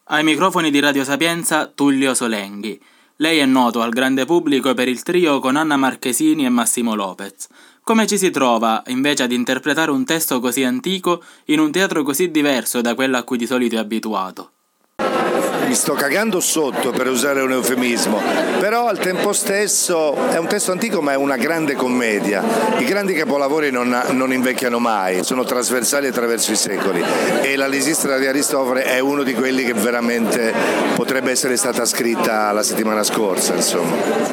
Ai microfoni di Radio Sapienza Tullio Solenghi. Lei è noto al grande pubblico per il trio con Anna Marchesini e Massimo Lopez. Come ci si trova, invece, ad interpretare un testo così antico in un teatro così diverso da quello a cui di solito è abituato? Mi sto cagando sotto, per usare un eufemismo, però al tempo stesso è un testo antico ma è una grande commedia. I grandi capolavori non invecchiano mai, sono trasversali attraverso i secoli e la Lisistra di Aristofane è uno di quelli che veramente potrebbe essere stata scritta la settimana scorsa, insomma.